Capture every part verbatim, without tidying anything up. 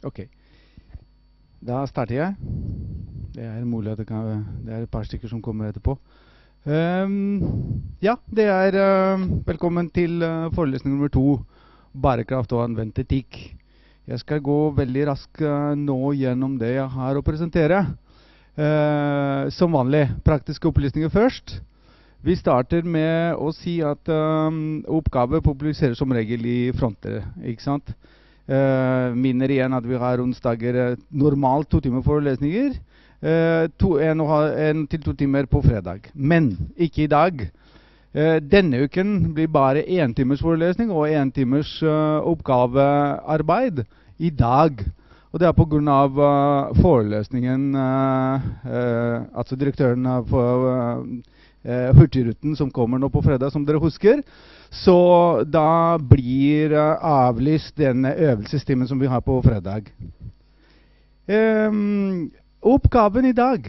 Ok. Da starter jeg. Det er mulig at det, kan, det er et par stykker som kommer etterpå. Um, ja, det er uh, velkommen til uh, forelesning nummer to, bærekraft og anvendt etikk. Jeg skal gå veldig raskt uh, nå gjennom det jeg har å presentere. Uh, som vanlig, praktiske opplysninger først. Vi starter med å si at um, oppgaver publiseres som regel i fronter, ikke sant? Uh, minner igjen at vi har onsdager uh, normalt to timer forelesninger, uh, to, en, en til to timer på fredag. Men ikke i dag. Uh, denne uken blir bare en timers forelesning og en timers uh, oppgavearbeid i dag. Og det er på grunn av uh, forelesningen, uh, uh, altså direktøren av uh, Uh, Hurtigruten som kommer nå på fredag, som dere husker. Så da blir uh, avlyst denne øvelsestimen som vi har på fredag. Um, oppgaven i dag,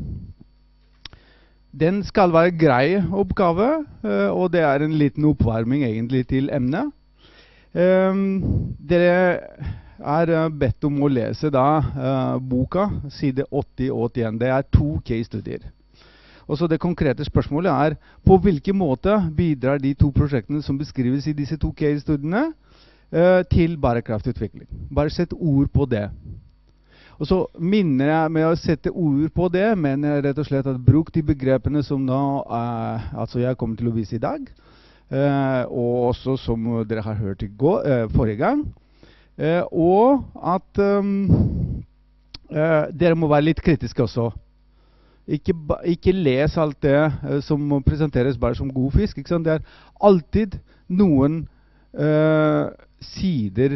den skal være grei oppgave, uh, og det er en liten oppvarming egentlig til emnet. Um, dere er uh, bedt om å lese da uh, boka, side åtti og åttien. Det er to case-studier. Og så det konkrete spørsmålet er, på hvilken måte bidrar de to prosjektene som beskrives i disse to case-studiene uh, til bærekraftutvikling? Bare sett ord på det. Og så minner jeg med å sette ord på det, men jeg rett og slett at bruk de begrepene som nå, uh, altså jeg kommer til å vise i dag, uh, og også som dere har hørt i går, uh, forrige gang, uh, og at um, uh, dere må være litt kritiske også. Ikke, ikke les alt det uh, som presenteres bare som god fisk. Ikke sant? Det er alltid noen uh, sider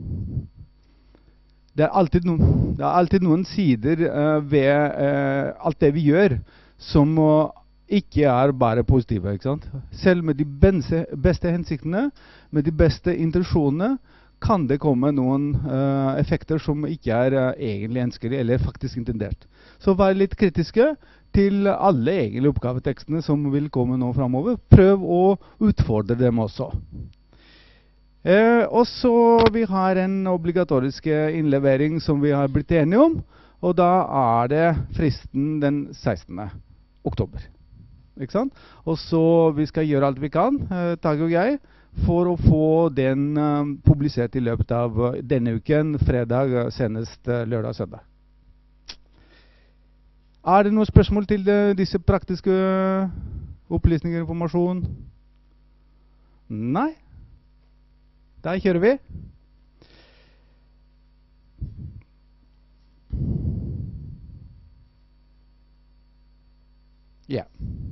Det er alltid, no, det er alltid noen sider uh, ved uh, alt det vi gjør som uh, ikke er bare positive. Ikke sant? Selv med de beste, beste hensiktene, med de beste intensjonene, kan det komme noen uh, effekter som ikke er uh, egentlig ønskelige eller faktisk intendert. Så vær litt kritiske til alle egentlig oppgavetekstene som vil komme nå fremover. Prøv å utfordre dem også. Uh, og så vi har en obligatorisk innlevering som vi har blitt enige om, og da er det fristen den sekstende oktober. Ikke sant? Og så vi skal gjøre alt vi kan, uh, Tage og jeg, for å få den uh, publisert i løpet av uh, denne uken, fredag, uh, senest uh, lørdag og søndag. Er det noen spørsmål til uh, disse praktiske opplysninger og informasjon? Nei? Da kjører vi. Ja.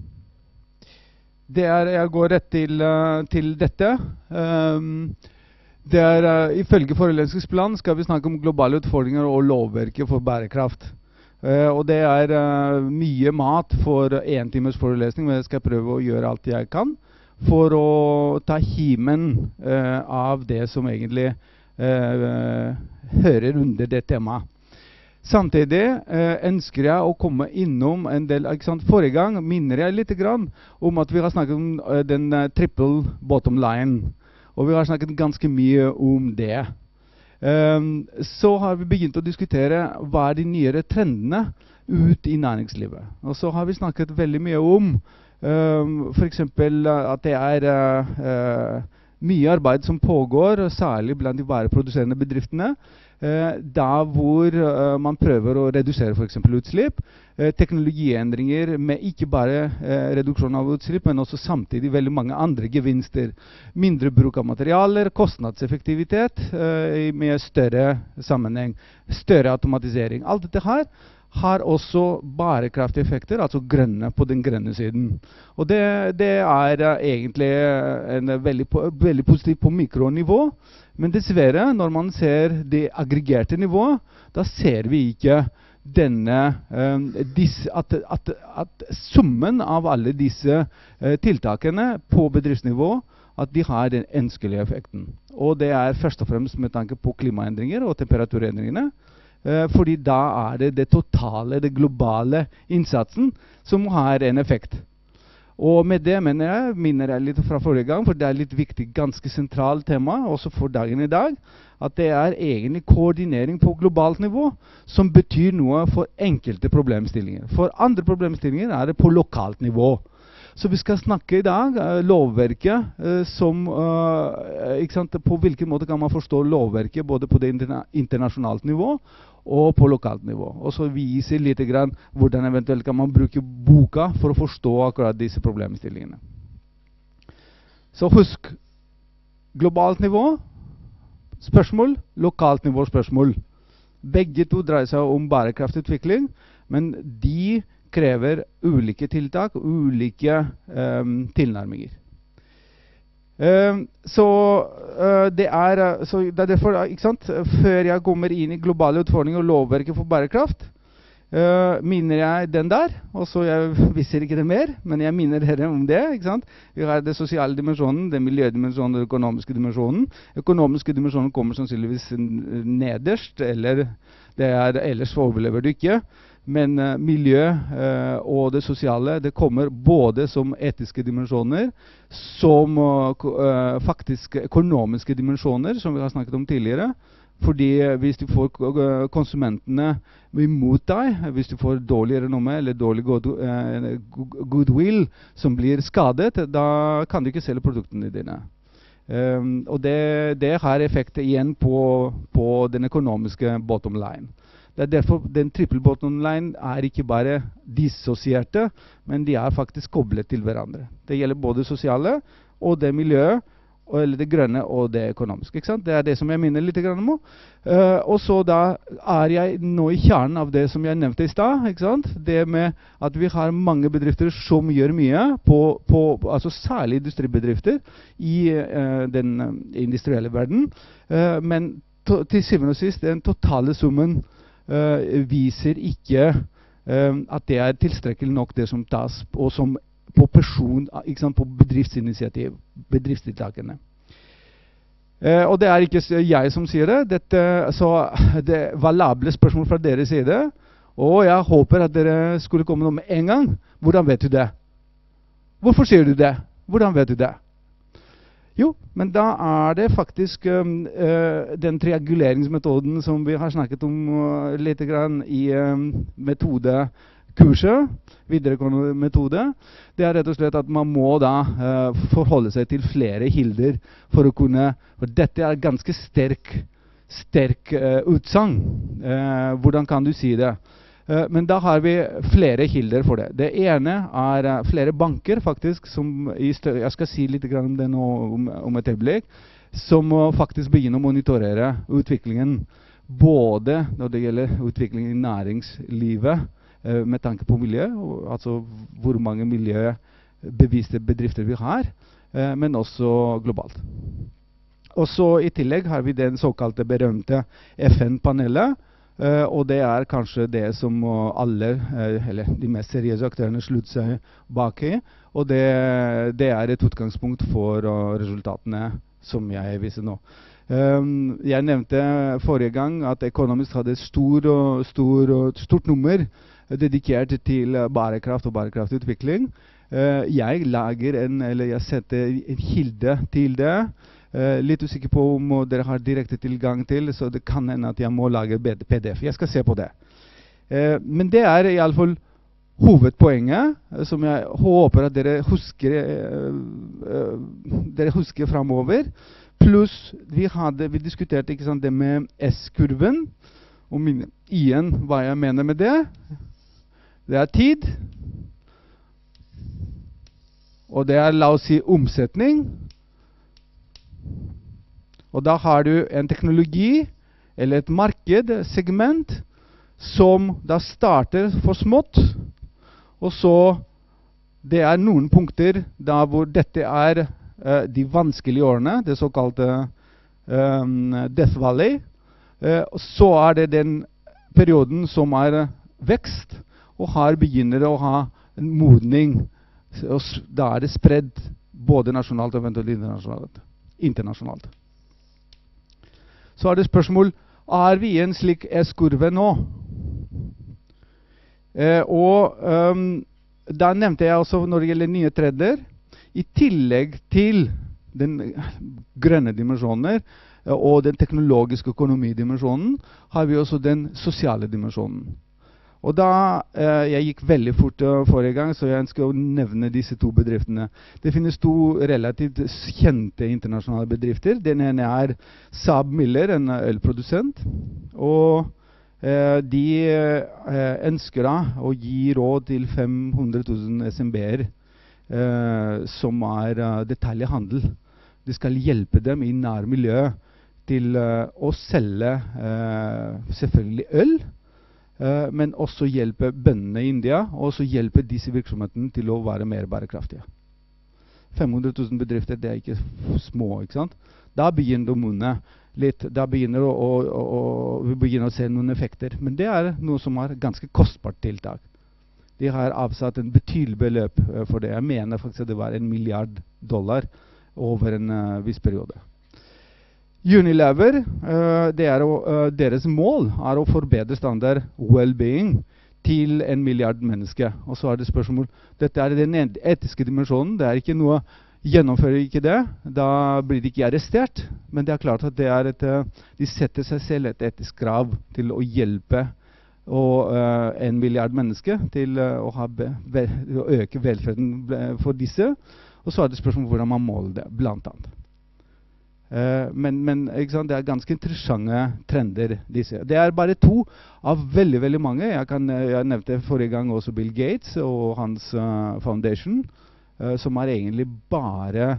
Det er, jeg går rett til, uh, til dette. Um, det er, uh, ifølge forelesningsplanen skal vi snakke om globale utfordringer og lovverket for bærekraft. Uh, og det er uh, mye mat for en timers forelesning, men jeg skal prøve å gjøre alt jeg kan for å ta himen uh, av det som egentlig uh, hører under det temaet. Samtidig eh, ønsker jeg å komme innom en del, ikke sant? Forrige gang minner jeg litt grann om at vi har snakket om uh, den uh, triple bottom line, og vi har snakket ganske mye om det. Um, så har vi begynt å diskutere hva er de nyere trendene ut i næringslivet. Og så har vi snakket veldig mye om um, for eksempel uh, at det er uh, uh, mye arbeid som pågår, særlig blant de vareproduserende bedriftene, Eh, da hvor uh, man prøver å redusere for eksempel utslipp, eh, teknologiendringer med ikke bare eh, reduksjon av utslipp, men også samtidig veldig mange andre gevinster. Mindre bruk av materialer, kostnadseffektivitet eh, med større sammenheng, større automatisering. Alt dette her har også bærekraftige effekter, altså grønne på den grønne siden. Og det, det er uh, egentlig en veldig, po veldig positivt på mikronivå. Men dessverre, når man ser det aggregerte nivået, da ser vi ikke denne, um, disse, at, at, at summen av alle disse uh, tiltakene på bedriftsnivå, at de har den ønskelige effekten. Og det er først og fremst med tanke på klimaendringer og temperaturendringene, uh, fordi da er det det totale, det globale innsatsen som har en effekt. Og med det mener jeg, minner jeg litt fra forrige gang, for det er litt viktig, ganske sentralt tema, også for dagen i dag, at det er egentlig koordinering på globalt nivå som betyr noe for enkelte problemstillinger. For andre problemstillinger er det på lokalt nivå. Så vi skal snakke i dag uh, lovverket uh, som, uh, ikke sant, på hvilken måte kan man forstå lovverket både på det interna internasjonalt nivå og på lokalt nivå. Og så viser litt grann hvordan eventuelt kan man bruke boka for å forstå akkurat disse problemstillingene. Så husk, globalt nivå, spørsmål, lokalt nivå, spørsmål. Begge to dreier seg om bærekraftutvikling, men de krever ulike tiltak, ulike um, tilnærminger. Um, så, uh, det er, så det er derfor, ikke sant, før jeg kommer inn i globale utfordringer og lovverket for bærekraft, uh, minner jeg den der, og så jeg viser ikke det mer, men jeg minner dere om det, ikke sant? Vi har det sosiale dimensjonen, det miljødimensjonen, den økonomiske dimensjonen. Økonomiske dimensjonen kommer sannsynligvis nederst, eller det er, ellers overlever du ikke. Men uh, miljø uh, og det sosiale, det kommer både som etiske dimensjoner, som uh, uh, faktisk økonomiske dimensjoner, som vi har snakket om tidligere. Fordi uh, hvis du får uh, konsumentene imot deg, hvis du får dårlig renommé eller dårlig god, uh, goodwill som blir skadet, da kan du ikke selge produktene dine. Um, og det, det har effekt igjen på, på den økonomiske bottom line. Det er derfor den triple bottom line er ikke bare dissosierte, men de er faktisk koblet til hverandre. Det gjelder både sosiale og det miljøet, eller det grønne og det økonomiske. Ikke sant? Det er det som jeg minner litt om. Uh, og så da er jeg nå i kjernen av det som jeg nevnte i stad. Ikke sant? Det med at vi har mange bedrifter som gjør mye, på, på, altså særlig industribedrifter i uh, den uh, industrielle verden. Uh, men to, til syvende og sist, den totale summen Uh, viser ikke uh, at det er tilstrekkelig nok det som tas og som på person, ikke sant, på bedriftsinitiativ, bedriftstiltakene. Uh, og det er ikke jeg som sier det, dette, så det valable spørsmål fra deres side, og jeg håper at dere skulle komme noe med en gang. Hvordan vet du det? Hvorfor sier du det? Hvordan vet du det? Jo, men da er det faktisk um, uh, den trianguleringsmetoden som vi har snakket om uh, litt grann i um, metodekurset, videregående metode. Det er rett og slett at man må da uh, forholde seg til flere kilder for å kunne, for dette er ganske sterk, sterk uh, utsagn. Uh, hvordan kan du si det? Uh, men da har vi flere kilder for det. Det ene er uh, flere banker faktisk, som i større, jeg skal si litt om det nå om, om et øyeblikk, som uh, faktisk begynner å monitorere utviklingen, både når det gjelder utviklingen i næringslivet, uh, med tanke på miljø, og, altså hvor mange miljøbevisste bedrifter vi har, uh, men også globalt. Og så i tillegg har vi den såkalte berømte F N-panelet, Uh, og det er kanskje det som uh, alle, uh, eller de mest seriøse aktørene slutter seg bak i, og det, det er et utgangspunkt for uh, resultatene som jeg viser nå. Um, jeg nevnte forrige gang at Economist hadde et stor, uh, stor, uh, stort nummer dedikert til uh, bærekraft og bærekraftutvikling. Uh, jeg lager en, eller jeg setter en kilde til det. Uh, litt usikker på om uh, dere har direkte tilgang til, så det kan hende at jeg må lage P D F. Jeg skal se på det. Uh, men det er i alle fall hovedpoenget, uh, som jeg håper at dere husker, uh, uh, dere husker fremover. Pluss vi, hadde, vi diskuterte ikke sant, det med S-kurven, og min, igjen hva jeg mener med det. Det er tid, og det er, la oss si, omsetning. Og da har du en teknologi, eller et marked, segment, som da starter for smått, og så det er noen punkter da hvor dette er uh, de vanskelige årene, det såkalte um, Death Valley. Uh, så er det den perioden som er vekst, og her begynner å ha en modning, og da er det spredd både nasjonalt og eventuelt internasjonalt. internasjonalt. Så er det spørsmål, er vi i en slik S-kurve nå? Eh, og um, da nevnte jeg også når det gjelder nye trender, i tillegg til den grønne dimensjoner og den teknologiske økonomidimensjonen, har vi også den sosiale dimensjonen. Og da, eh, jeg gikk veldig fort uh, forrige gang, så jeg ønsker å nevne disse to bedriftene. Det finnes to relativt kjente internasjonale bedrifter. Den ene er Saab Miller, en ølprodusent. Og eh, de eh, ønsker da å gi råd til fem hundre tusen S M B-er eh, som er uh, detaljhandel. De skal hjelpe dem i nærmiljø til uh, å selge uh, selvfølgelig øl, Uh, men også hjelpe bøndene i India, og også hjelpe disse virksomhetene til å være mer bærekraftige. fem hundre tusen bedrifter, det er ikke små, ikke sant? Da begynner det å munne litt, da begynner å, å, å, vi begynner å se noen effekter. Men det er noe som er ganske kostbart tiltak. De har avsatt en betydelig beløp uh, for det. Jeg mener faktisk at det var en milliard dollar over en uh, viss periode. Unilever, uh, det er å, uh, deres mål er å forbedre standard well-being til en milliard mennesker. Og så er det spørsmål, dette er den etiske dimensjonen, det er ikke noe, gjennomfører ikke det, da blir de ikke arrestert, men det er klart at det er et, uh, de setter seg selv et etisk krav til å hjelpe og, uh, en milliard mennesker til uh, å, ha be, be, å øke velferden for disse, og så er det spørsmål hvordan man måler det, blant annet. Uh, men men ikke sant, det er ganske interessante trender disse. Det er bare to av veldig, veldig mange. Jeg, kan, jeg nevnte forrige gang også Bill Gates og hans uh, foundation, uh, som er egentlig bare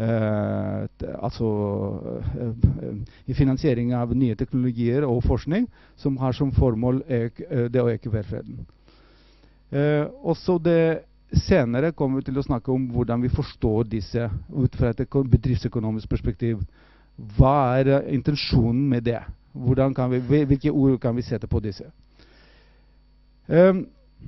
uh, altså uh, i finansiering av nye teknologier og forskning, som har som formål øk, uh, det å øke velferden. Uh, også det senere kommer vi til å snakke om hvordan vi forstår disse ut fra et bedriftsøkonomisk perspektiv. Hva er uh, intensjonen med det? Hvordan kan vi, hvilke ord kan vi sette på disse? Um,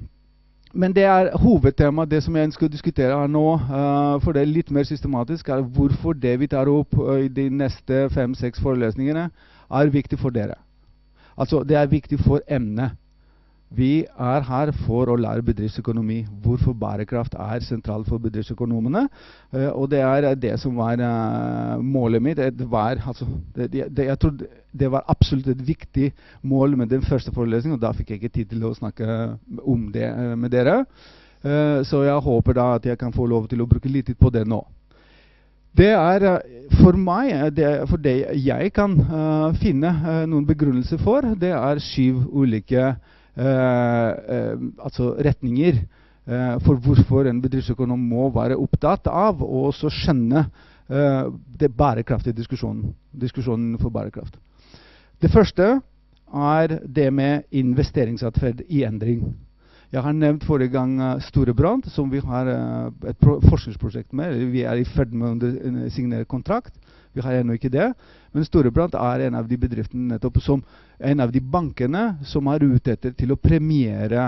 men det er hovedtemaet, det som jeg ønsker å diskutere her nå, uh, for det er litt mer systematisk, er hvorfor det vi tar opp uh, i de neste fem-seks forelesningene er viktig for dere. Altså, det er viktig for emnet. Vi er her for å lære bedriftsøkonomi, hvorfor bærekraft er sentralt for bedriftsøkonomene, uh, og det er det som var uh, målet mitt. Det var, altså, det, det, jeg tror det var absolutt et viktig mål med den første forelesningen, og da fikk jeg ikke tid til å snakke om det uh, med dere. Uh, så jeg håper da at jeg kan få lov til å bruke litt tid på det nå. Det er uh, for meg, det, for det jeg kan uh, finne uh, noen begrunnelser for, det er syv ulike Uh, uh, altså retninger uh, for hvorfor en bedriftsøkonom må være opptatt av og også skjønne uh, det bærekraftige diskusjonen, diskusjonen for bærekraft. Det første er det med investeringsatferd i endring. Jeg har nevnt forrige gang uh, Storebrand, som vi har uh, et forskningsprosjekt med. Vi er i ferd med å signere kontrakt. Vi har ennå ikke det, men Storebrand er en av de bedriftene nettopp som en av de bankene som er ute etter til å premiere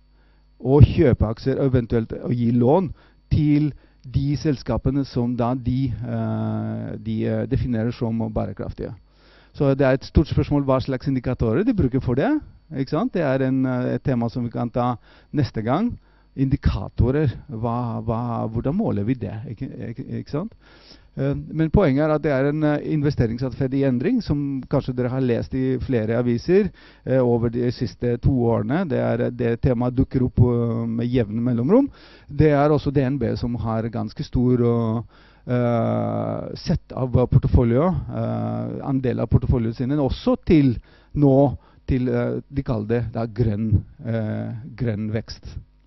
og kjøpe aksjer, eventuelt å gi lån til de selskapene som da de, uh, de uh, definerer som bærekraftige. Så det er et stort spørsmål hva slags indikatorer de bruker for det. Ikke sant? Det er en, uh, et tema som vi kan ta neste gang. Indikatorer, hva, hva, hvordan måler vi det? Ikke, ikke, ikke sant? Uh, men poenget er at det er en uh, investeringsatferd i endring, som kanskje dere har lest i flere aviser uh, over de siste to årene. Det, er, det temaet dukker opp uh, med jevne mellomrom. Det er også D N B som har ganske stor uh, uh, sett av portefølje, uh, andel av porteføljen sin, også til nå til uh, de kaller det da, grønn, uh, grønn vekst.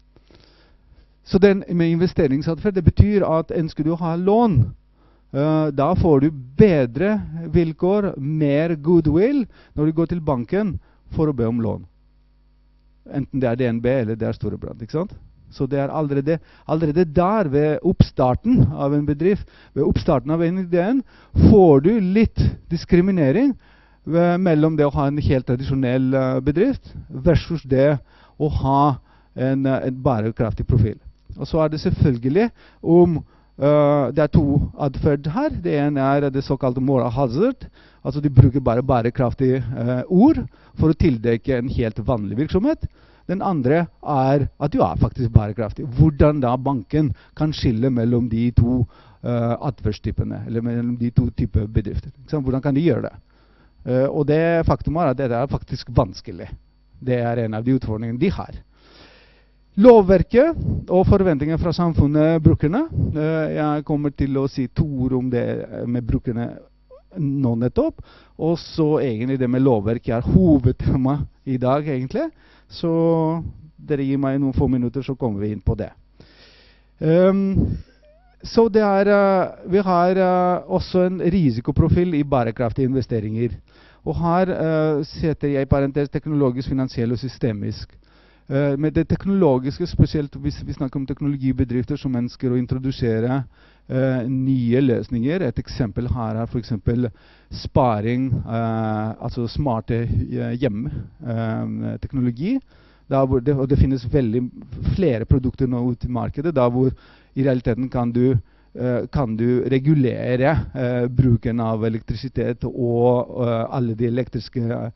Så den med investeringsatferd, det betyr at ønsker du å ha lån, Uh, da får du bedre vilkår, mer goodwill når du går til banken for å be om lån. Enten det er D N B eller det er Storebrand, ikke sant? Så det er allerede, allerede der ved oppstarten av en bedrift, ved oppstarten av en idé, får du litt diskriminering ved, mellom det å ha en helt tradisjonell uh, bedrift versus det å ha en, uh, en bærekraftig profil. Og så er det selvfølgelig om Uh, det er to adferd her. Det ene er det såkalte moral hazard. Altså de bruker bare bærekraftige uh, ord for å tildekke en helt vanlig virksomhet. Den andre er at du er faktisk bærekraftig. Hvordan da banken kan skille mellom de to uh, atferdstypene, eller mellom de to typer bedrifter. Hvordan kan de gjøre det? Uh, og det faktum er at dette er faktisk vanskelig. Det er en av de utfordringene de har. Lovverket og forventninger fra samfunnet brukerne. Uh, jeg kommer til å si to ord om det med brukerne nå nettopp. Og så egentlig det med lovverket er hovedtema i dag egentlig. Så dere gir meg noen få minutter, så kommer vi inn på det. Um, så det er, uh, vi har uh, også en risikoprofil i bærekraftige investeringer. Og her uh, setter jeg i parentes teknologisk, finansiell og systemisk. Uh, med det teknologiske, spesielt hvis vi snakker om teknologibedrifter som ønsker å introdusere uh, nye løsninger. Et eksempel her er for eksempel sparing, uh, altså smarte uh, hjemmeteknologi. Uh, det, og det finnes veldig flere produkter nå ute i markedet, der hvor i realiteten kan du Uh, kan du regulere uh, bruken av elektrisitet og uh, alle de elektriske uh,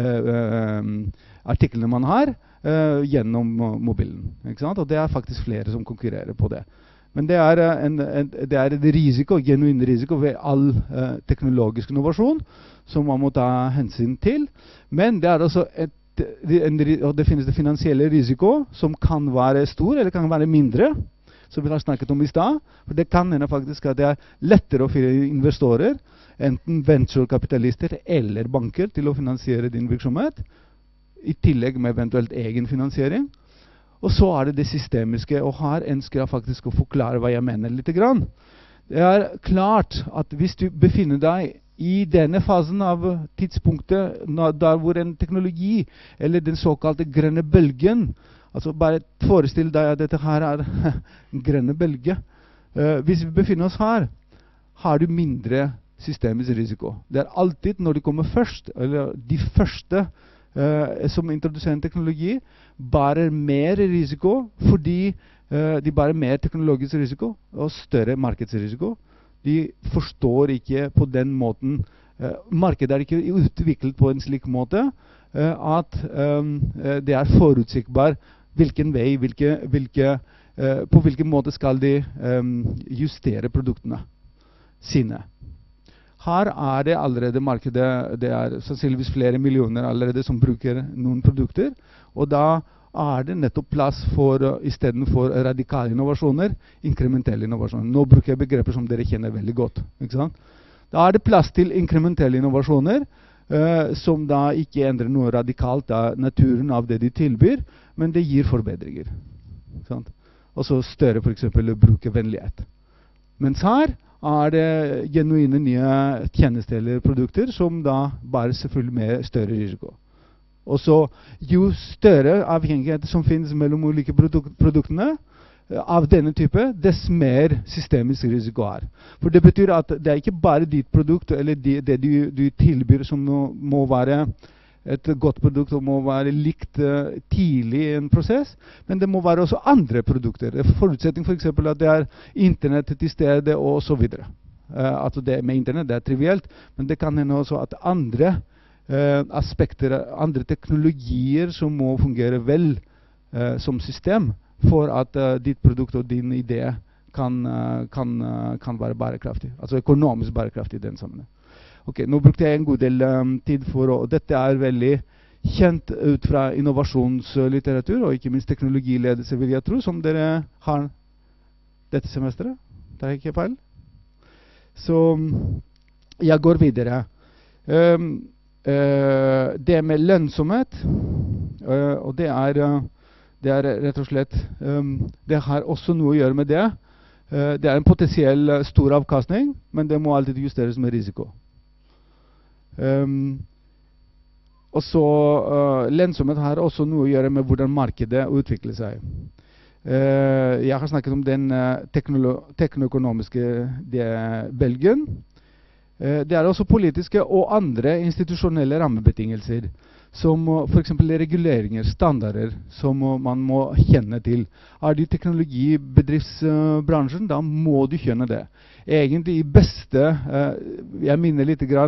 uh, artiklene man har uh, gjennom uh, mobilen. Ikke sant? Og det er faktisk flere som konkurrerer på det. Men det er, uh, en, en, det er et risiko, genuin risiko ved all uh, teknologisk innovasjon som man må ta hensyn til. Men det er også et, en, og det finnes det finansielle risiko som kan være stor eller kan være mindre, som vi har snakket om i stad. For det kan hende faktisk at det er lettere å finne investorer, enten venturekapitalister eller banker, til å finansiere din virksomhet, i tillegg med eventuelt egen finansiering. Og så er det det systemiske, og her ønsker jeg faktisk å forklare hva jeg mener litt grann. Det er klart at hvis du befinner deg i denne fasen av tidspunktet, der hvor en teknologi, eller den såkalte grønne bølgen, altså bare forestill deg at dette her er en grønne bølge. Uh, hvis vi befinner oss her, har du mindre systemisk risiko. Det er alltid når du kommer først, eller de første uh, som introduserer en teknologi, bærer mer risiko, fordi uh, de bærer mer teknologisk risiko og større markedsrisiko. De forstår ikke på den måten, uh, markedet er ikke utviklet på en slik måte, uh, at um, uh, det er forutsigbart hvilken vei, hvilke, hvilke, uh, på hvilken måte skal de um, justere produktene sine. Her er det allerede markedet, det er sannsynligvis flere millioner allerede som bruker noen produkter, og da er det nettopp plass for, uh, i stedet for radikale innovasjoner, inkrementelle innovasjoner. Nå bruker jeg begreper som dere kjenner veldig godt. Ikke sant? Da er det plass til inkrementelle innovasjoner, uh, som da ikke endrer noe radikalt av naturen av det de tilbyr, men det gir forbedringer. Og så større for eksempel brukervennlighet. Mens her er det genuine nye tjenester eller produkter som da bare selvfølgelig med større risiko. Og så jo større avhengighet som finnes mellom ulike produk produktene av denne type, dess mer systemisk risiko er. For det betyr at det er ikke bare ditt produkt eller det, det du, du tilbyr som må, må være et godt produkt og må være likt uh, tidlig i en prosess, men det må være også andre produkter. Det er forutsetning for eksempel at det er internett til stede og så videre. Uh, altså det med internett det er trivielt, men det kan hende også at andre uh, aspekter, andre teknologier som må fungere vel uh, som system for at uh, ditt produkt og din idé kan, uh, kan, uh, kan være bærekraftig, altså økonomisk bærekraftig i den sammenheng. Ok, nå brukte jeg en god del um, tid for å, dette er veldig kjent ut fra innovasjonslitteratur, og ikke minst teknologiledelse vil jeg tro, som dere har dette semesteret. Det er ikke feil. Så jeg går videre. Um, uh, det med lønnsomhet, uh, og det er, uh, det er rett og slett, um, det har også noe å gjøre med det. Uh, det er en potensiell uh, stor avkastning, men det må alltid justeres med risiko. Um, og så uh, lønnsomhet har også noe å gjøre med hvordan markedet utvikler seg. Uh, jeg har snakket om den uh, teknoøkonomiske bølgen. Uh, det er også politiske og andre institusjonelle rammebetingelser, som uh, for eksempel reguleringer, standarder, som uh, man må kjenne til. Er det teknologibedriftsbransjen, uh, da må du kjenne det. Egentlig i beste, uh, jeg minner litt grann,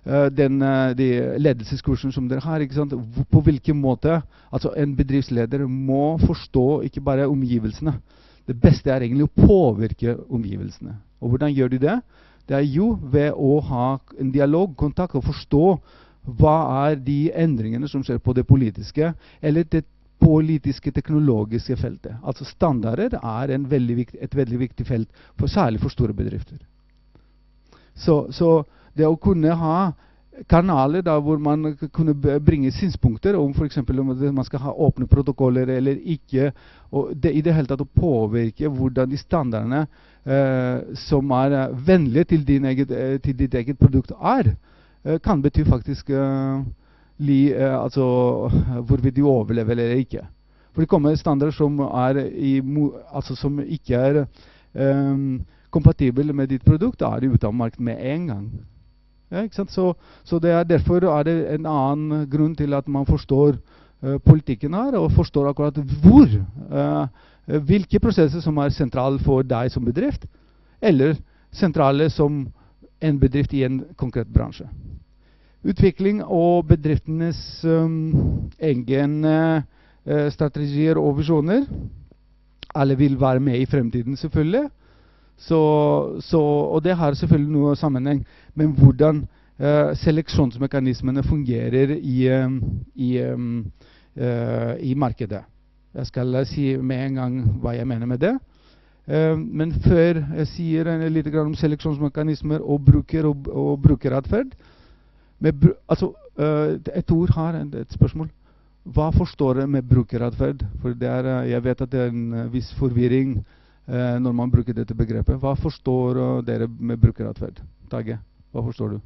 uh, den, uh, de ledelseskursen som dere har, ikke sant? På hvilken måte altså en bedriftsleder må forstå ikke bare omgivelsene. Det beste er egentlig å påvirke omgivelsene. Og hvordan gjør de det? Det er jo ved å ha en dialog, kontakt, og forstå hva er de endringene som skjer på det politiske, eller det politiske teknologiske feltet. Altså standarder er en veldig viktig, et veldig viktig felt, for, særlig for store bedrifter. Så, så det å kunne ha kanaler da, hvor man kunne bringe synspunkter om for eksempel om man skal ha åpne protokoller eller ikke, og det, i det hele tatt å påvirke hvordan de standardene eh, som er vennlige til, din eget, eh, til ditt eget produkt er, eh, kan bety faktisk eh, li, eh, altså hvorvidt de overlever eller ikke. For det kommer standarder som, er i, altså, som ikke er eh, kompatible med ditt produkt, da er de ute av markedet med en gang. Ja, ikke sant? Så, så det er derfor er det en annen grunn til at man forstår uh, politikken her, og forstår akkurat hvor, uh, hvilke prosesser som er sentrale for deg som bedrift, eller sentrale som en bedrift i en konkret bransje. Utvikling og bedriftenes um, egen uh, strategier og visjoner. Alle vil være med i fremtiden, selvfølgelig. Så, så, og det har selvfølgelig noe sammenheng med hvordan uh, seleksjonsmekanismene fungerer i, um, i, um, uh, i markedet. Jeg skal uh, si med en gang hva jeg mener med det. Uh, men før jeg sier uh, litt grann om seleksjonsmekanismer og bruker og, og brukeratferd, br altså, uh, et ord har et, et spørsmål. Hva forstår jeg med brukeratferd? For det er, uh, jeg vet at det er en uh, viss forvirring Uh, når man bruker dette begrepet. Hva forstår uh, dere med brukeratferd? Tage, hva forstår du?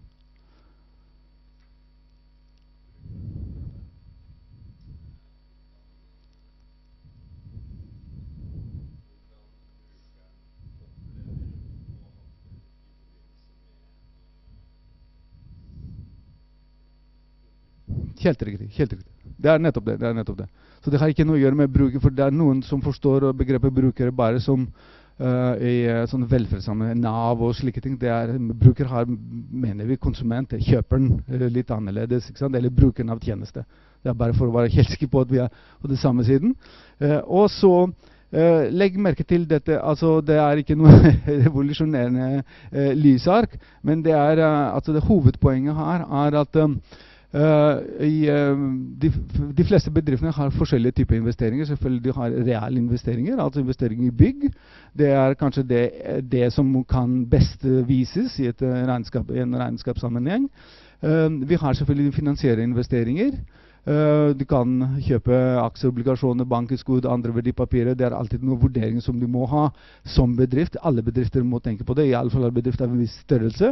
Helt riktig, helt riktig. Det er nettopp det, det er nettopp det. Så det har ikke noe å gjøre med bruker, for det er noen som forstår begrepet brukere bare som uh, i uh, sånn velferdssammenheng, Nav og slike ting. Det er, bruker har, mener vi, konsument, kjøperen uh, litt annerledes, ikke sant? Eller brukeren av tjeneste. Det er bare for å være helt sikker på at vi er på den samme siden. Uh, og så uh, legg merke til dette, altså det er ikke noe revolusjonerende uh, lysark, men det er, uh, altså det hovedpoenget her er at um, Uh, i, uh, de, de fleste bedriftene har forskjellige typer investeringer. Selvfølgelig de har reelle investeringer, altså investeringer i bygg. Det er kanskje det, det som kan best vises i, et regnskap, i en regnskapssammenheng. Uh, vi har selvfølgelig finansielle investeringer. Uh, du kan kjøpe aksjer, obligasjoner, bankinnskudd, andre verdipapirer. Det er alltid noen vurderinger som du må ha som bedrift. Alle bedrifter må tenke på det, i alle fall bedrifter av en viss størrelse.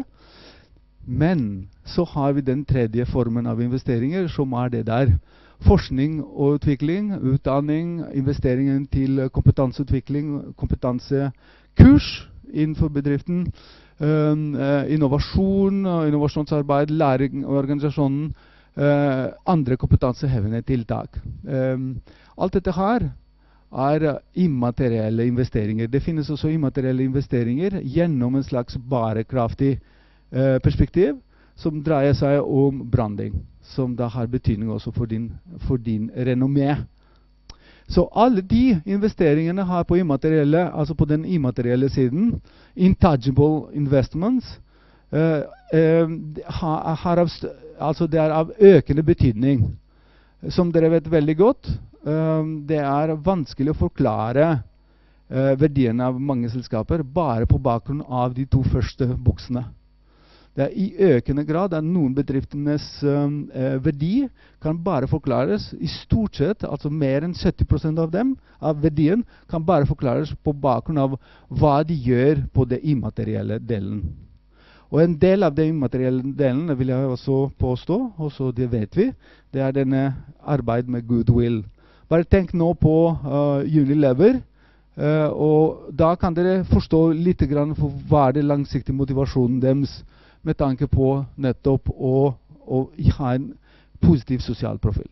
Men så har vi den tredje formen av investeringer, som er det der. Forskning og utvikling, utdanning, investeringen til kompetanseutvikling, kompetansekurs innenfor bedriften, um, uh, innovasjon, innovasjonsarbeid, læring og organisasjonen, uh, andre kompetansehevende tiltak. Um, alt dette her er immaterielle investeringer. Det finnes også immaterielle investeringer gjennom en slags bærekraftig Uh, perspektiv som dreier seg om branding, som da har betydning også for din, for din renommé. Så alle de investeringene har på immaterielle, altså på den immaterielle siden, intangible investments, uh, uh, har, har av, altså det er av økende betydning. Som dere vet veldig godt, uh, det er vanskelig å forklare uh, verdien av mange selskaper bare på bakgrunn av de to første buksene. Det er i økende grad at noen bedriftenes um, eh, verdi kan bare forklares i stort sett, altså mer enn sytti prosent av dem, av verdien, kan bare forklares på bakgrunn av hva de gjør på det immaterielle delen. Og en del av det immaterielle delen vil jeg også påstå, også det vet vi, det er denne arbeid med goodwill. Bare tenk nå på uh, Unilever, uh, og da kan dere forstå litt grann for hva er det langsiktige motivasjonen deres, med tanke på nettopp å, å ha en positiv sosial profil.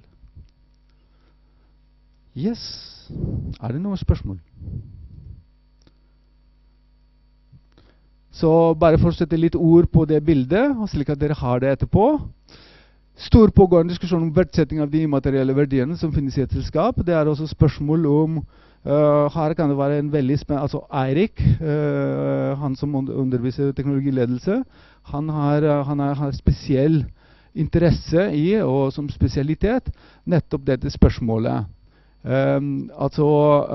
Yes. Er det noen spørsmål? Så bare for å sette litt ord på det bildet, slik at dere har det etterpå. Stor pågående diskusjon om verdsetting av de immaterielle verdiene som finnes i et selskap. Det er også spørsmål om uh, her kan det være en veldig spennende, altså Eirik, uh, han som underviser teknologiledelse, han har, uh, han er, har spesiell interesse i, og som spesialitet, nettopp dette spørsmålet. Um, altså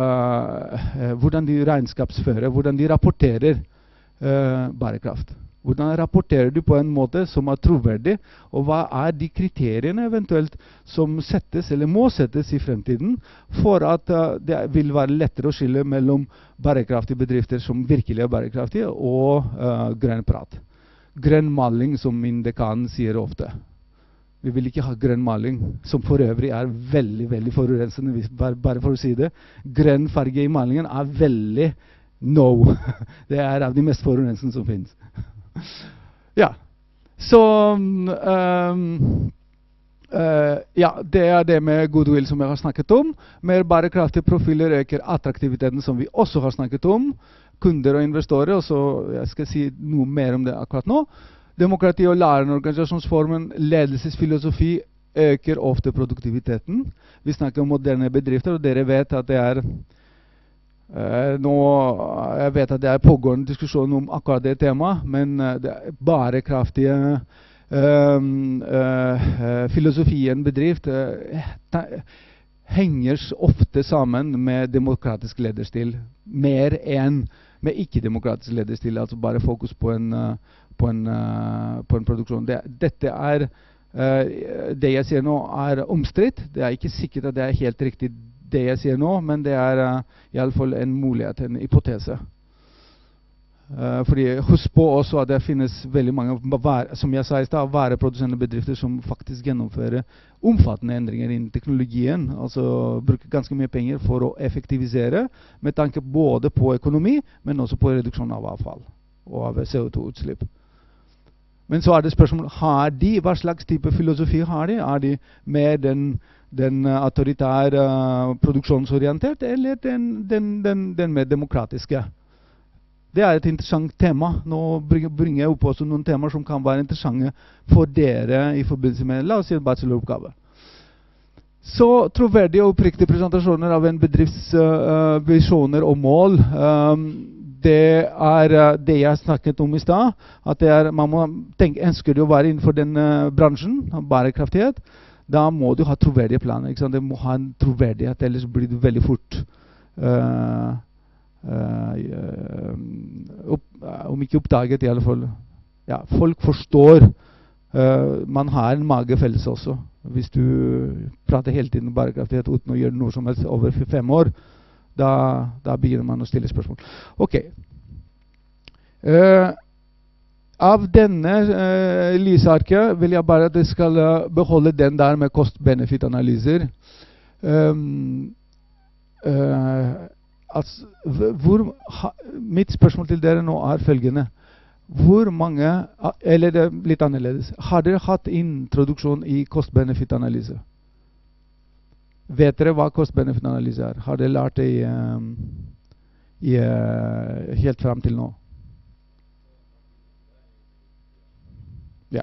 uh, hvordan de regnskapsfører, hvordan de rapporterer uh, bærekraft. Hvordan rapporterer du på en måte som er troverdig, og hva er de kriteriene eventuelt som settes eller må settes i fremtiden for at uh, det vil være lettere å skille mellom bærekraftige bedrifter som virkelig er bærekraftige og uh, grønn prat. Grønn maling, som min dekan sier ofte. Vi vil ikke ha grønn maling, som for øvrig er veldig, veldig forurensende, bare, bare for å si det. Grønn farge i malingen er veldig no. Det er av de mest forurensende som finnes. Ja, så um, uh, ja, det er det med goodwill som jeg har snakket om. Mer bærekraftige profiler øker attraktiviteten som vi også har snakket om. Kunder og investorer, og så jeg skal si noe mer om det akkurat nå. Demokrati og lærende organisasjonsformen, ledelsesfilosofi øker ofte produktiviteten. Vi snakker om moderne bedrifter, og dere vet at det er Uh, nå, jeg vet at det er pågående diskusjon om akkurat det temaet, men uh, det er bærekraftige uh, uh, filosofien bedrift uh, henger ofte sammen med demokratisk lederstil, mer enn med ikke-demokratisk lederstil, altså bare fokus på en, uh, på en, uh, på en produksjon. Det, dette er, uh, det jeg sier nå er omstridt, det er ikke sikkert at det er helt riktig det jeg sier nå, men det er uh, i alle fall en mulighet, en hypotese. Uh, fordi husk på også at det finnes veldig mange, som jeg sa i sted, vareprodusente bedrifter som faktisk gjennomfører omfattende endringer innen teknologien, altså bruker ganske mye penger for å effektivisere, med tanke både på økonomi, men også på reduksjon av avfall og av C O to-utslipp. Men så er det spørsmål, har de, hva slags type filosofi har de? Er de med den den uh, autoritære, uh, produksjonsorientert, eller den, den, den, den mer demokratiske? Det er et interessant tema. Nå bringer jeg opp også noen temaer som kan være interessante for dere i forbindelse med, la oss si, en bacheloroppgave. Så troverdige og oppriktige presentasjoner av en bedrifts uh, visjoner og mål. Um, det er uh, det jeg snakket om i sted, at det er, man må tenke, ønsker du å være innenfor den uh, bransjen, bærekraftighet, da må du ha troverdige planer. Ikke sant? Du må ha en troverdighet, ellers blir du veldig fort uh, uh, opp, uh, om ikke oppdaget i alle fall. Ja, folk forstår. Uh, man har en magefølelse også. Hvis du prater hele tiden om bærekraftighet uten å gjøre noe som helst over fem år, da, da begynner man å stille spørsmål. Ok. Uh, Av denne uh, lysarket vil jeg bare at jeg skal uh, beholde den der med kost-benefit-analyser. Um, uh, altså, hvor, ha, mitt spørsmål til dere nå er følgende. Hvor mange, eller det er litt annerledes, har dere hatt introduksjon i kost-benefit-analyse? Vet dere hva kost-benefit-analyse er? Har dere lært det i, um, i, uh, helt frem til nå? Ja.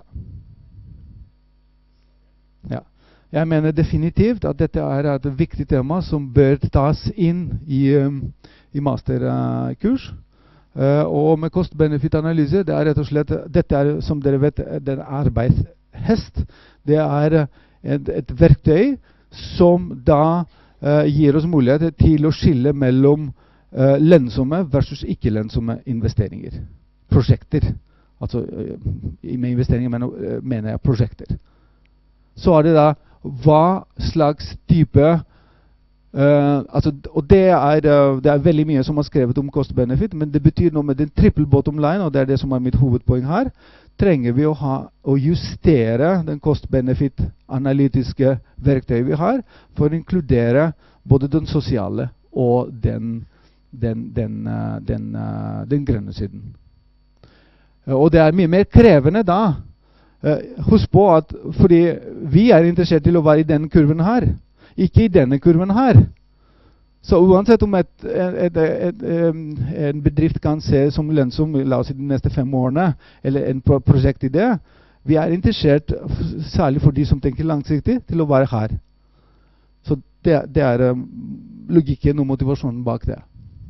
Ja. Jeg mener definitivt at dette er et viktig tema som bør tas inn i, um, i masterkurs. Uh, og med kost-benefit-analyse, det er rett og slett, dette er, som dere vet, den arbeidshest. Det er et, et verktøy som da uh, gir oss mulighet til å skille mellom uh, lønnsomme versus ikke lønnsomme investeringer. Prosjekter. Altså, med investeringer mener, mener jeg prosjekter. Så er det da, hva slags type, uh, altså, og det er, uh, det er veldig mye som er skrevet om cost-benefit, men det betyr noe med den triple bottom line, og det er det som er mitt hovedpoeng her. Trenger vi å, ha, å justere den cost-benefit-analytiske verktøyet vi har, for å inkludere både den sosiale og den, den, den, uh, den, uh, den grønne siden. Og det er mye mer krevende da. Uh, husk på at fordi vi er interessert til å være i denne kurven her, ikke i denne kurven her. Så uansett om et, et, et, et, en bedrift kan se som lønnsom, la oss si de neste fem årene, eller en pro prosjektidé, vi er interessert, særlig for de som tenker langsiktig, til å være her. Så det, det er um, logikken og motivasjonen bak det.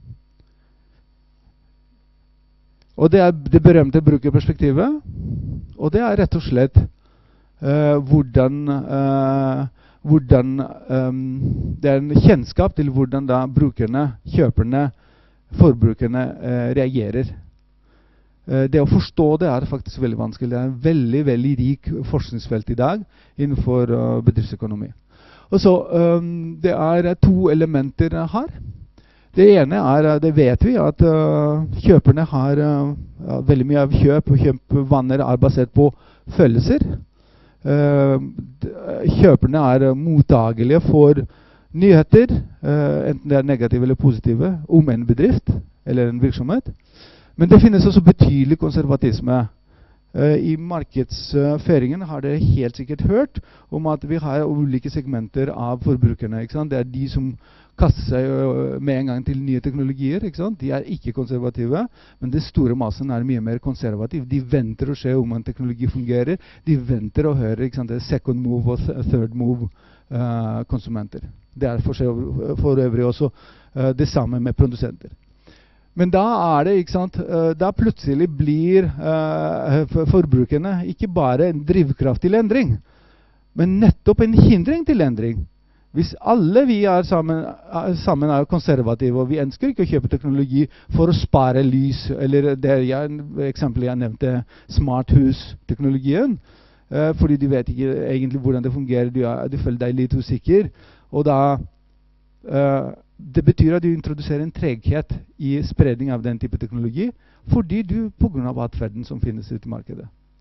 Og det er det berømte brukerperspektivet, og det er rett og slett uh, hvordan, uh, hvordan um, det er en kjennskap til hvordan da brukerne, kjøperne, forbrukerne uh, reagerer. Uh, det å forstå det er faktisk veldig vanskelig. Det er en veldig, veldig rik forskningsfelt i dag innenfor uh, bedriftsøkonomi. Og så um, det er to elementer her. Det ene er, det vet vi, at uh, kjøperne har uh, veldig mye av kjøp og kjøpvaner er basert på følelser. Uh, kjøperne er mottagelige for nyheter, uh, enten det er negative eller positive, om en bedrift eller en virksomhet. Men det finnes også betydelig konservatisme. Uh, I markedsføringen har dere helt sikkert hørt om at vi har ulike segmenter av forbrukerne. Ikke sant? Det er de som kaster seg uh, med en gang til nye teknologier. Ikke sant? De er ikke konservative, men den store massen er mye mer konservativ. De venter å se om en teknologi fungerer. De venter å høre, ikke sant? Det er second move og th third move uh, konsumenter. Det er for, for øvrig også uh, det samme med produsenter. Men da er det, ikke sant, uh, da plutselig blir uh, forbrukerne ikke bare en drivkraft til endring, men nettopp en hindring til endring. Hvis alle vi er sammen, er, sammen er konservative, og vi ønsker ikke å kjøpe teknologi for å spare lys, eller det jeg, eksempel jeg nevnte, smarthus-teknologien, uh, fordi du vet ikke egentlig hvordan det fungerer, du, er, du føler deg litt usikker, og da uh, det betyr at du introduserer en treghet i spredning av den type teknologi, fordi du på grunn av atferden som finnes ute i markedet.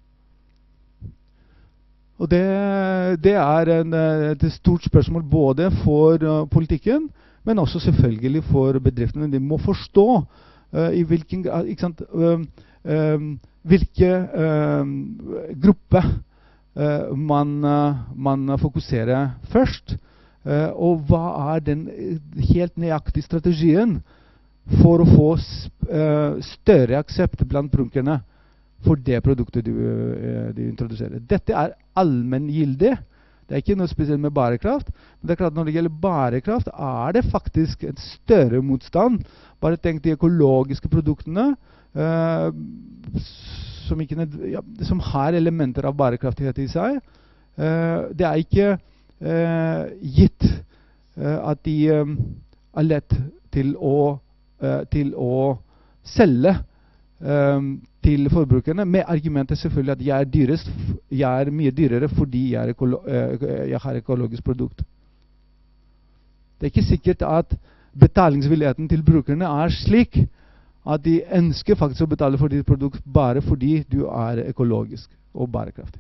Og det, det er en, et stort spørsmål både for uh, politikken, men også selvfølgelig for bedriftene. De må forstå uh, i hvilken, ikke sant, uh, uh, hvilke uh, grupper uh, man, uh, man fokuserer først. Uh, og hva er den helt nøyaktige strategien for å få sp uh, større aksept blant brukerne for det produktet du, uh, du introduserer. Dette er allmenngyldig. Det er ikke noe spesielt med bærekraft. Men det er klart når det gjelder bærekraft er det faktisk en større motstand. Bare tenk de økologiske produktene uh, som, ikke, ja, som har elementer av bærekraftighet i seg. Uh, det er ikke Uh, gitt uh, at de um, er lett til å, uh, til å selge um, til forbrukerne, med argumentet selvfølgelig at jeg er, dyrest, jeg er mye dyrere fordi jeg, er uh, jeg har økologisk produkt. Det er ikke sikkert at betalingsvilligheten til brukerne er slik at de ønsker faktisk å betale for ditt produkt bare fordi du er økologisk og bærekraftig.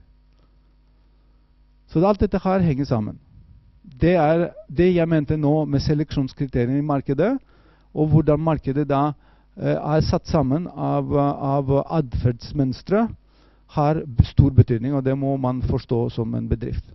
Så alt dette her henger sammen. Det er det jeg mente nå med seleksjonskriteriene i markedet, og hvordan markedet da eh, er satt sammen av, av adferdsmønstre, har stor betydning, og det må man forstå som en bedrift.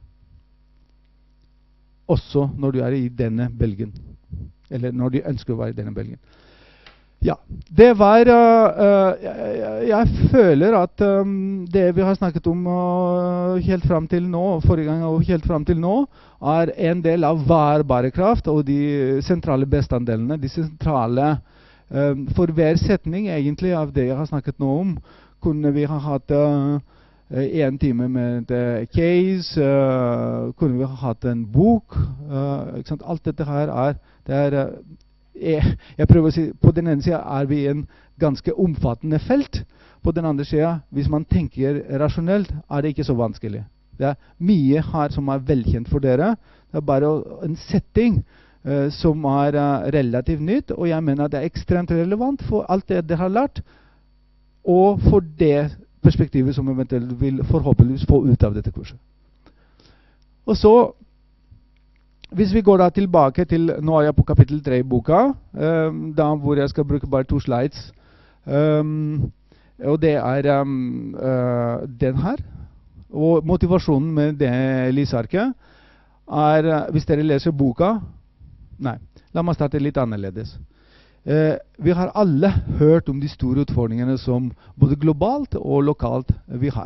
Også når du er i denne belgen, eller når du ønsker å være i denne belgen. Ja, det var, uh, jeg, jeg føler at um, det vi har snakket om uh, helt frem til nå, forrige gang og helt frem til nå, er en del av hver bærekraft og de sentrale bestanddelene, de sentrale, um, for hver setning egentlig av det jeg har snakket nå om, kunne vi ha hatt uh, en time med et case, uh, kunne vi ha hatt en bok, uh, ikke sant? Alt dette her er, det er uh, Jeg, jeg prøver å si, på den ene siden er vi en ganske omfattende felt. På den andre siden, hvis man tenker rasjonelt, er det ikke så vanskelig. Det er mye her som er velkjent for dere. Det er bare en setting uh, som er uh, relativt nytt, og jeg mener at det er ekstremt relevant for alt det dere har lært, og for det perspektivet som eventuelt vil forhåpentligvis få ut av dette kurset. Og så hvis vi går da tilbake til, nå er jeg på kapittel tre i boka, um, da hvor jeg skal bruke bare to slides, um, og det er um, uh, den her, og motivasjonen med det lysarket er, uh, hvis dere leser boka, Nei, la meg starte litt annerledes. Eh, vi har alle hørt om de store utfordringene som både globalt og lokalt vi har.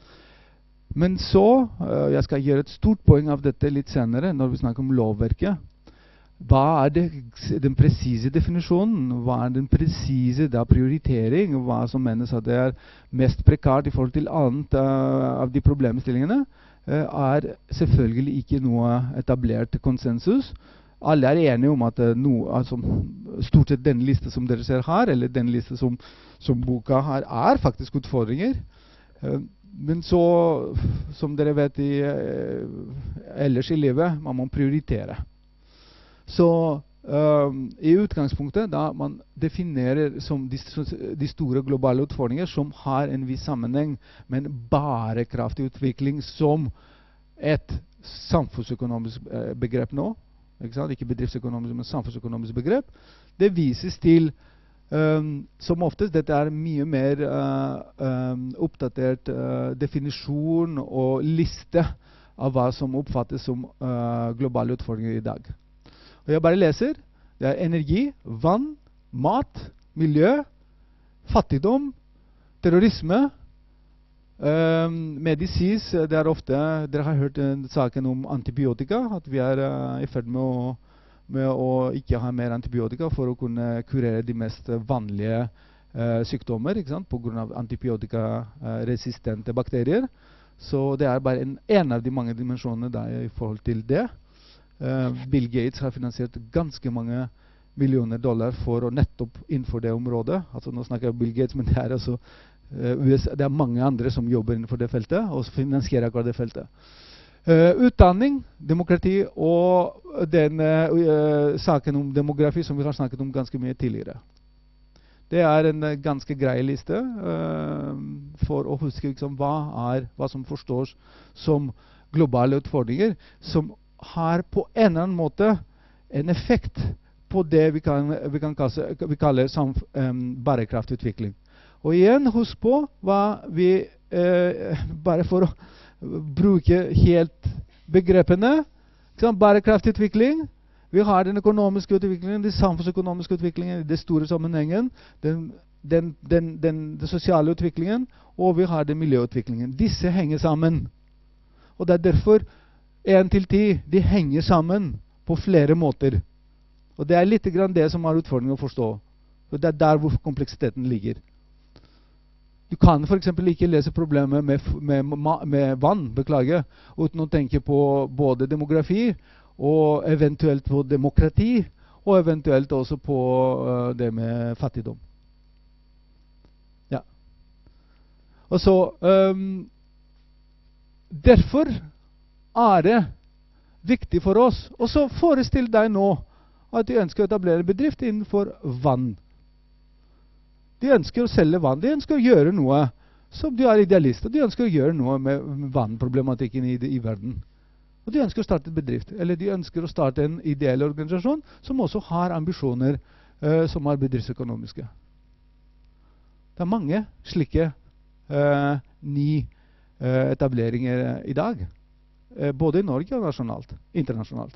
Men så, eh, jeg skal gjøre et stort poeng av dette litt senere når vi snakker om lovverket. Hva er det, den presise definisjonen? Hva er den presise da, prioritering? Hva som menes at det er mest prekart i forhold til annet uh, av de problemstillingene, uh, er selvfølgelig ikke noe etablert konsensus. Alle er enige om at uh, no, altså, stort sett den liste som dere ser her, eller den liste som, som boka har, er faktisk utfordringer. Uh, men så, som dere vet i, uh, ellers i livet, man må prioritere. Så um, i utgangspunktet da man definerer som de, de store globale utfordringer som har en viss sammenheng med en bærekraftig utvikling som et samfunnsøkonomisk eh, begrep nå, ikke sant? Ikke bedriftsøkonomisk, men samfunnsøkonomisk begrep, det vises til um, som oftest dette er mye mer uh, um, oppdatert uh, definisjon og liste av hva som oppfattes som uh, globale utfordringer i dag. Og jeg bare leser. Det er energi, vann, mat, miljø, fattigdom, terrorisme, um, medisis. Det er ofte, dere har hørt uh, saken om antibiotika, at vi er uh, i ferd med å, med å ikke ha mer antibiotika for å kunne kurere de mest vanlige uh, sykdommer, ikke sant? På grunn av antibiotikaresistente bakterier. Så det er bare en, en av de mange dimensjonene der i forhold til det. Uh, Bill Gates har finansiert ganske mange millioner dollar for å nettopp innenfor det området. Altså nå snakker jeg om Bill Gates, men det er, altså, uh, U S A, det er mange andre som jobber innenfor det feltet, og finansierer akkurat det feltet. Uh, utdanning, demokrati og den uh, uh, saken om demografi som vi har snakket om ganske mye tidligere. Det er en uh, ganske grei liste uh, for å huske liksom, hva, er, hva som forstås som globale utfordringer, som har på en eller annen måte en effekt på det vi, kan, vi, kan kalle, vi kaller som, um, bærekraftig utvikling. Og igjen, husk på hva vi, eh, bare for å bruke helt begrepene, bærekraftig utvikling, vi har den økonomiske utviklingen, den samfunnsøkonomiske utviklingen, den store sammenhengen, den, den, den, den, den sosiale utviklingen, og vi har den miljøutviklingen. Disse henger sammen. Og det er derfor en til ti, de henger sammen på flere måter. Og det er litt grann det som er utfordringen å forstå. Og det er der hvor kompleksiteten ligger. Du kan for eksempel ikke lese problemet med, med, med vann, beklager, uten å tenke på både demografi, og eventuelt på demokrati, og eventuelt også på uh, det med fattigdom. Ja. Og så, um, derfor er det viktig for oss. Og så forestill deg nå at de ønsker å etablere en bedrift innenfor vann. De ønsker å selge vann. De ønsker å gjøre noe som de er idealister. De ønsker å gjøre noe med vannproblematikken i, i verden. Og de ønsker å starte en bedrift. Eller de ønsker å starte en ideell organisasjon som også har ambisjoner uh, som er bedriftsøkonomiske. Det er mange slike uh, ni uh, etableringer i dag. Både i Norge og nasjonalt, internasjonalt.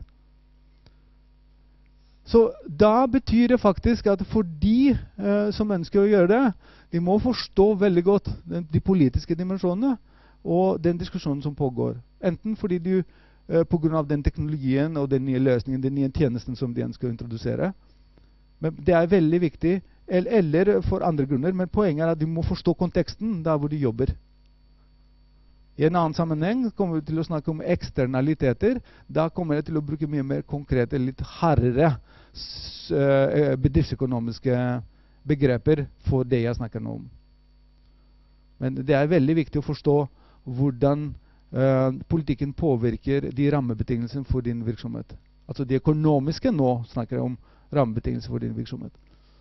Så da betyr det faktisk at for de eh, som ønsker å gjøre det, de må forstå veldig godt den, de politiske dimensjonene og den diskusjonen som pågår. Enten fordi du eh, på grunn av den teknologien og den nye løsningen, den nye tjenesten som de ønsker å introdusere. Men det er veldig viktig, eller, eller for andre grunner, men poenget er at de må forstå konteksten der hvor de jobber. I en annen sammenheng kommer vi til å snakke om eksternaliteter. Da kommer jeg til å bruke mye mer konkrete, litt hardere uh, bedriftsøkonomiske begreper for det jeg snakker nå om. Men det er veldig viktig å forstå hvordan uh, politikken påvirker de rammebetingelsene for din virksomhet. Altså de økonomiske nå snakker jeg om rammebetingelser for din virksomhet.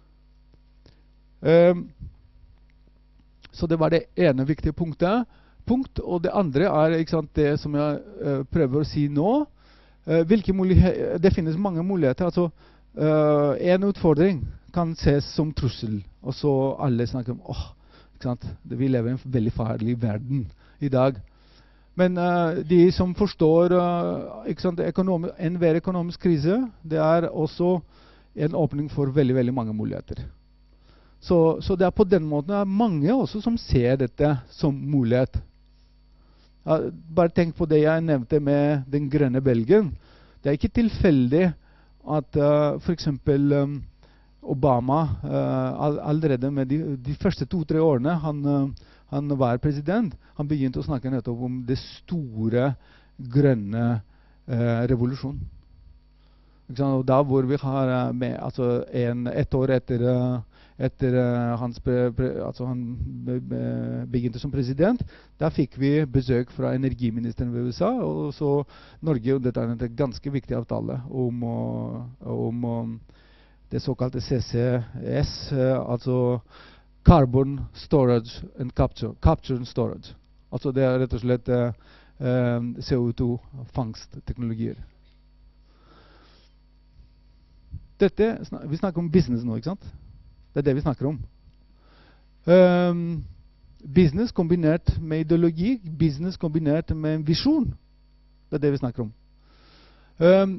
Um, så det var det ene viktige punktet. Punkt, og det andre er ikke sant, det som jeg uh, prøver å si nå. Uh, hvilke det finnes mange muligheter. Altså, uh, en utfordring kan ses som trussel, og så alle snakker om åh, ikke sant? Vi lever i en veldig farlig verden i dag. Men uh, de som forstår uh, ikke sant, økonom enhver økonomisk krise, det er også en åpning for veldig, veldig mange muligheter. Så, så det er på den måten er mange også som ser dette som mulighet. Uh, bare tenk på det jeg nevnte med den grønne belgen. Det er ikke tilfeldig at uh, for eksempel um, Obama uh, all, allerede med de, de første to-tre årene han, uh, han var president, han begynte å snakke nettopp om det store grønne uh, revolusjonen. Og da hvor vi har uh, med, altså en, ett år etter, uh, etter uh, hans pre, pre, altså han be, be, begynte som president, da fikk vi besøk fra energiministeren ved U S A, og så Norge, og dette er en ganske viktig avtale om, om, om det såkalte C C S, uh, altså Carbon Storage and Capture, Capture and Storage. Altså det er rett og slett uh, uh, C O to fangstteknologier. Dette, vi snakker om business nå, ikke sant? Det er det vi snakker om. Um, business kombinert med ideologi, business kombinert med en visjon. Det er det vi snakker om. Um,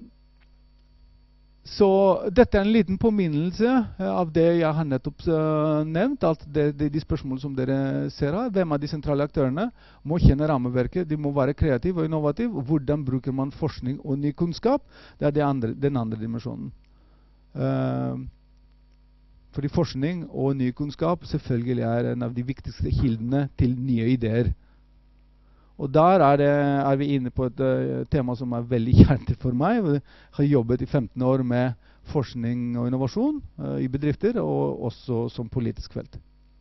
så dette er en liten påminnelse uh, av det jeg har nettopp uh, nevnt, alt det, det, de spørsmål som dere ser her. Hvem av de sentrale aktørene må kjenne rammeverket, de må være kreative og innovative. Hvordan bruker man forskning og ny kunnskap? Det er det andre, den andre dimensjonen. Uh, fordi forskning og ny kunnskap selvfølgelig er en av de viktigste kildene til nye ideer. Og der er, det, er vi inne på et uh, tema som er veldig hjertet for meg. Jeg har jobbet i femten år med forskning og innovasjon uh, i bedrifter, og også som politisk felt.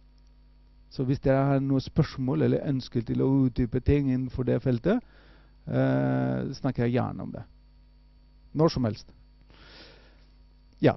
Så hvis dere har noen spørsmål eller ønsker til å utdype ting innenfor det feltet, uh, snakker jeg gjerne om det. Når som helst. Ja.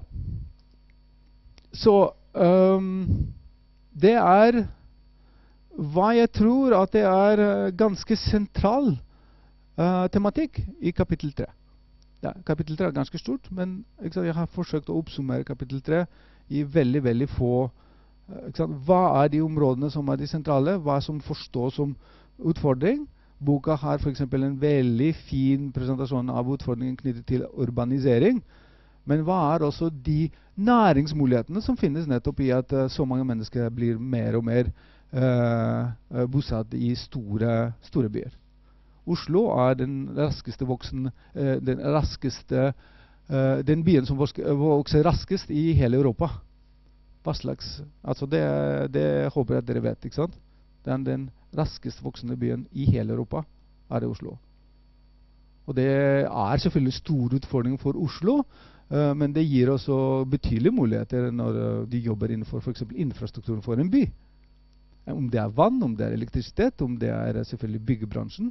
Så um, det er hva jeg tror at det er uh, ganske sentral uh, tematikk i kapittel tre. Ja, kapittel tre er ganske stort, men ikke sant, jeg har forsøkt å oppsummere kapittel tre i veldig, veldig få uh, ikke sant, hva er de områdene som er de sentrale, hva som forstås som utfordring. Boka har for eksempel en veldig fin presentasjon av utfordringen knyttet til urbanisering. Men hva er også de næringsmulighetene som finnes nettopp i at uh, så mange mennesker blir mer og mer uh, uh, bosatt i store, store byer. Oslo er den raskeste voksende, uh, den raskeste, uh, den byen som vokser raskest i hele Europa. Hva slags? Altså det, det håper jeg dere vet, ikke sant? Den, den raskest voksende byen i hele Europa er det Oslo. Og det er selvfølgelig stor utfordring for Oslo, Uh, men det gir også betydelige muligheter når uh, de jobber innenfor for eksempel infrastrukturen for en by. Om det er vann, om det er elektrisitet, om det er uh, selvfølgelig byggebransjen.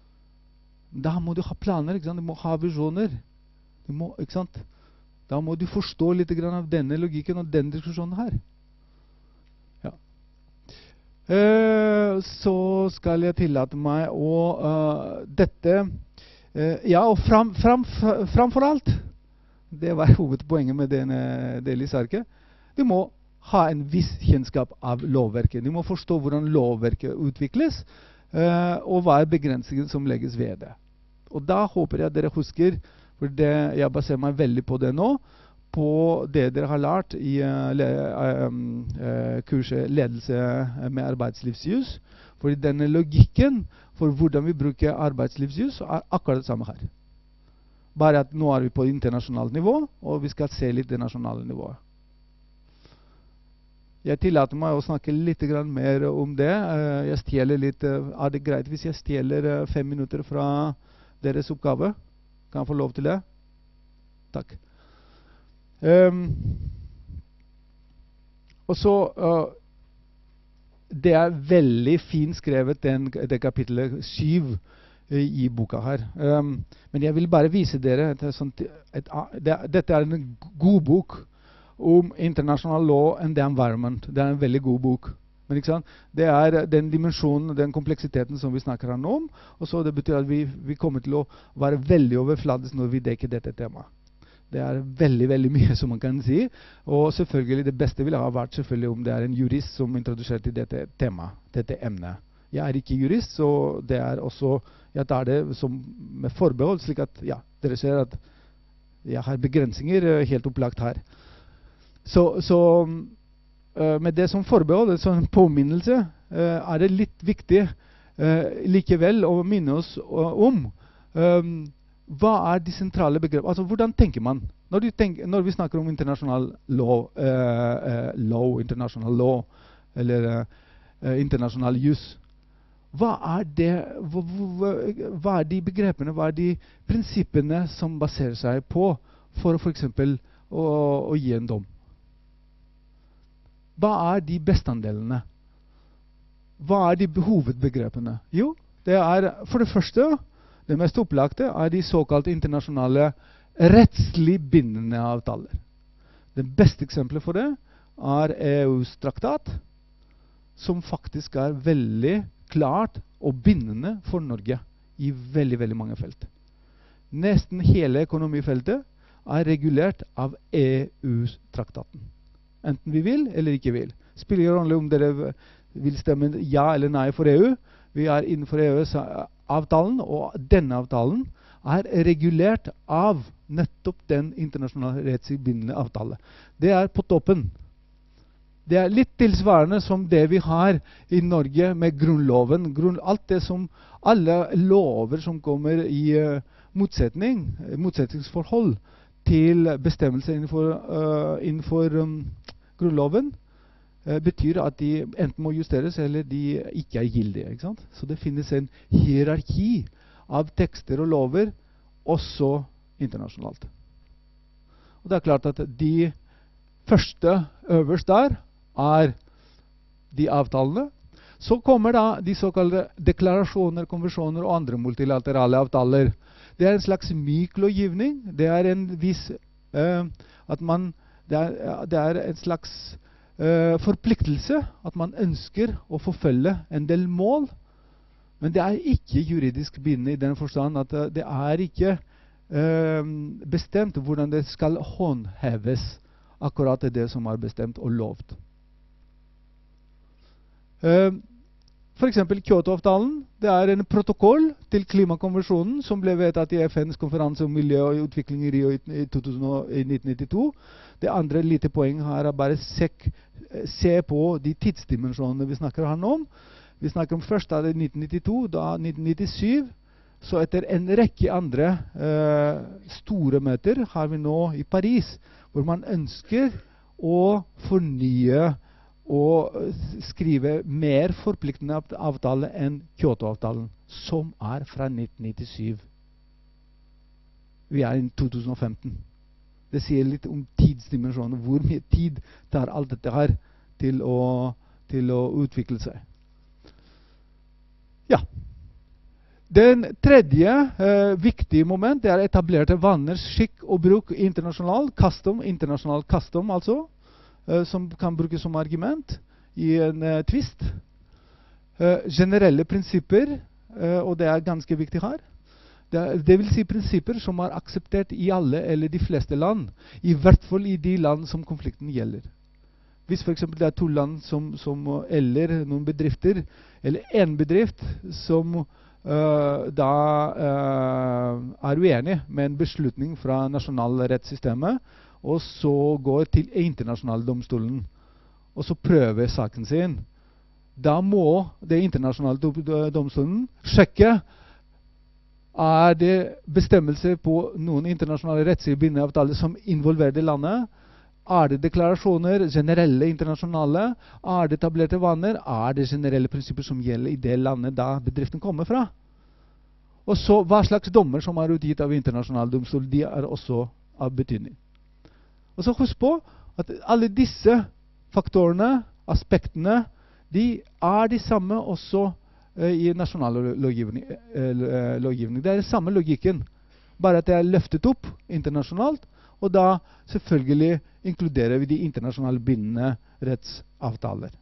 Da må du ha planer, ikke sant? Du må ha visjoner. Du må, ikke sant? Da må du forstå litt grann av denne logikken og denne diskusjonen her. Ja. Uh, så skal jeg tillate meg å uh, dette uh, ja, og fram, fram, framfor alt det var hovedpoenget med denne delen i sarket. Du må ha en viss kjennskap av lovverket. Du må forstå hvordan lovverket utvikles, uh, og hva er begrensningen som legges ved det. Og da håper jeg dere husker, for det, jeg baserer meg veldig på det nå, på det dere har lært i uh, le, um, uh, kurset Ledelse med arbeidslivsjus. For denne logikken for hvordan vi bruker arbeidslivsjus er akkurat det samme her. Bare at nå er vi på internasjonalt nivå, og vi skal se litt det nasjonale nivået. Jeg tillater meg å snakke litt grann mer om det. Uh, jeg stjeler litt, uh, er det greit hvis jeg stjeler uh, fem minutter fra deres oppgave? Kan jeg få lov til det? Takk. Um, og så, uh, det er veldig fint skrevet den, det kapittelet syv, i boka her. Um, men jeg vil bare vise dere et, et, et, det, dette er en god bok om international law and the environment. Det er en veldig god bok. Men ikke sant? Det er den dimensjonen, den kompleksiteten som vi snakker her nå om, og så det betyr at vi, vi kommer til å være veldig overfladisk når vi dekker dette temaet. Det er veldig, veldig mye som man kan si, og selvfølgelig det beste ville ha vært selvfølgelig om det er en jurist som introduserte dette temaet, dette emnet. Jeg er ikke jurist, så det er også, jeg tar det som med forbehold, slik at ja, dere ser at jeg har begrensninger uh, helt opplagt her. Så, så uh, med det som forbehold, som påminnelse, uh, er det litt viktig uh, likevel å minne oss uh, om um, hva er de sentrale begrep? Altså, hvordan tenker man? Når, tenker, når vi snakker om internasjonal law, uh, uh, law international law, eller uh, internasjonal jus, hva er det, hva, hva, hva er de begrepene, hva er de prinsippene som baserer seg på for for eksempel å, å gi en dom? Hva er de bestanddelene? Hva er de hovedbegrepene? Jo, det er for det første, det mest opplagte er de såkalte internasjonale rettslig bindende avtaler. Det beste eksempelet for det er E U's traktat, som faktisk er veldig klart og bindende for Norge i veldig, veldig mange felt. Nesten hele økonomifeltet er regulert av E U's traktaten. Enten vi vil eller ikke vil. Spiller ingen rolle om dere vil stemme ja eller nei for E U. Vi er innenfor E U-avtalen, og denne avtalen er regulert av nettopp den internasjonale rettslig bindende avtale. Det er på toppen. Det er litt tilsvarende som det vi har i Norge med grunnloven. Grunn, alt det som, alle lover som kommer i uh, motsetning, motsetningsforhold til bestemmelser innenfor, uh, innenfor um, grunnloven, uh, betyr at de enten må justeres eller de ikke er gildige. Ikke sant? Så det finnes en hierarki av tekster og lover, også internasjonalt. Og det er klart at de første øverst der er de avtalene. Så kommer da de såkalte deklarasjoner, konvensjoner og andre multilaterale avtaler. Det er en slags myk lovgivning. Det er en viss uh, at man, det er, det er en slags uh, forpliktelse at man ønsker å forfølge en del mål, men det er ikke juridisk bindende i den forstand at uh, det er ikke uh, bestemt hvordan det skal håndheves. Akkurat det som er bestemt og lovt. Uh, for eksempel Kyoto-avtalen, det er en protokoll til klimakonvensjonen som ble vedtatt i F N's konferanse om miljø og utvikling i Rio i, i nitten nittito. Det andre lite poeng her er bare sek, se på de tidsdimensjonene vi snakker her nå om. Vi snakker om først da det nitten nittito, da nitten nittisyv, så etter en rekke andre uh, store møter har vi nå i Paris, hvor man ønsker å fornye og skrive mer forpliktende avtale enn Kyoto-avtalen, som er fra nitten nittisyv. Vi er i to tusen og femten. Det sier litt om tidsdimensjonen, hvor mye tid tar alt dette her til å, til å utvikle seg. Ja. Den tredje eh, viktige moment det er etablerte vanners skikk og bruk internasjonal, custom, internasjonal custom altså, eh, som kan brukes som argument i en eh, tvist. Eh, generelle prinsipper, eh, og det er ganske viktig her. Det, er, det vil si prinsipper som er akseptert i alle eller de fleste land, i hvert fall i de land som konflikten gjelder. Hvis for eksempel det er to land som, som, eller noen bedrifter, eller en bedrift som Uh, da uh, er uenig med en beslutning fra nasjonalrettssystemet, og så går til internasjonale domstolen, og så prøver saken sin. Da må det internasjonale domstolen sjekke er det bestemmelser på noen internasjonale rettslige bindende avtaler som involverer det landet. Er det deklarasjoner, generelle internasjonale? Er det etablerte vaner? Er det generelle prinsipper som gjelder i det landet da bedriften kommer fra? Og så hva slags dommer som er utgitt av internasjonal domstol, de er også av betydning. Og så husk på at alle disse faktorene, aspektene, de er de samme også uh, i nasjonal lovgivning, uh, lovgivning. Det er den samme logikken, bare at det er løftet opp internasjonalt, og da selvfølgelig inkluderer vi de internasjonale bindende rettsavtaler.